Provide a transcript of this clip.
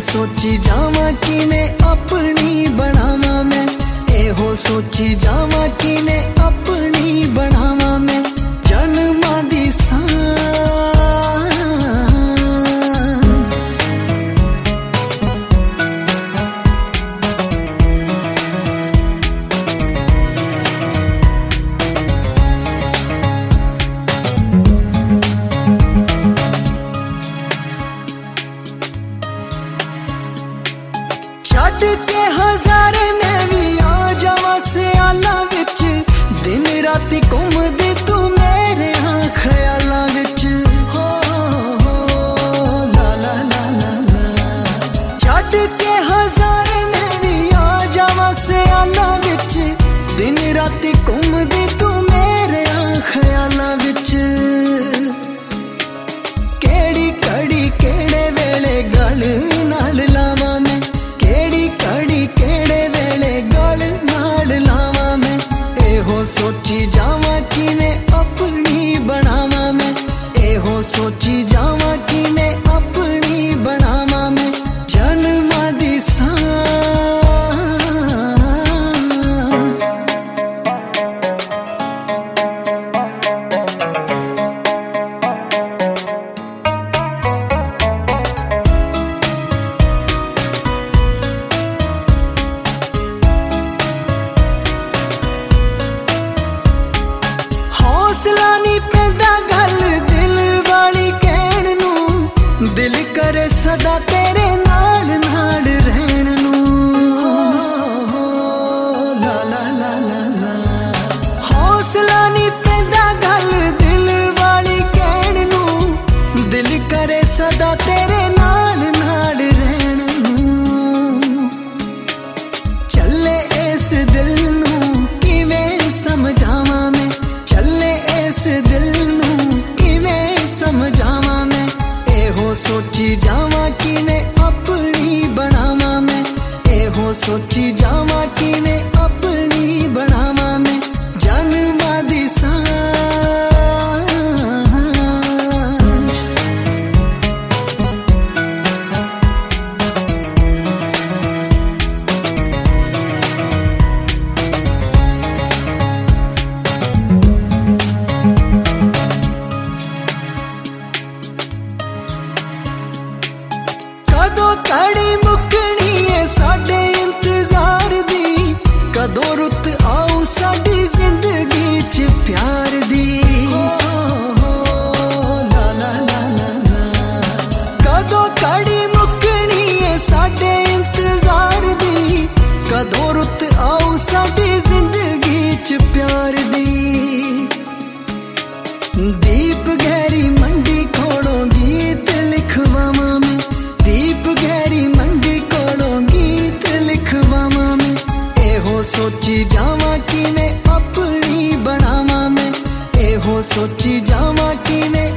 सोची जावा किने अपनी बनावा मैं, एहो सोची जावा किने अपनी बनावा मैं। जन्मां दी छड्ड के हजारे मैं भी आ जावा सियालां विच, दिन राती घूमदी तू मेरे ख्यालां विच। हो ला ला ला ला ला, छड्ड के हजारे मैं भी आ जावा सियालां विच, दिन राती घूमदी तू मेरे ख्यालां विच। केड़ी कड़ी केड़े वेले गल नाल लावां मैं, केड़ी कड़ी केड़े वेले गल नाल लावां मैं। एहो सोची जावा किने अपनी बनावा मैं, एहो सोची जावा किने अपनी बनावा मैं। जन्मां दी हौसला नी पैदा गल दिल वाली कहण नू, दिल करे सदा तेरे नाल नाल रहण नू। ला ला ला ला ला, हौसला नी पैदा गल दिल वाली कहण नू, दिल करे सदा तेरे नाल नाल रहण नू। चले इस दिल नू किवें समझावां मैं, चले इस दिल नू किवें समझावा मैं। एहो सोची जावा किने अपनी बनावा मैं, एहो सोची जावा किने अपनी बनावा मैं। जन्मां दी कदों कड़ी मुकनी है साडे इंतजार दी, कदों रुत आऊ साडी जिंदगी च प्यार दी। ला ला ला ला ला, कदों कड़ी मुकनी है साडे इंतजार दी, कदों रुत आऊ साडी जिंदगी च प्यार दी। दीप गहरी मंडी खोड़ों गीत लिखवावां मैं, दीप गहरी मंडी कोलों गीत लिखवावां मैं। एहो सोची जावा किने अपनी बनावा मैं, एहो सोची जावा किने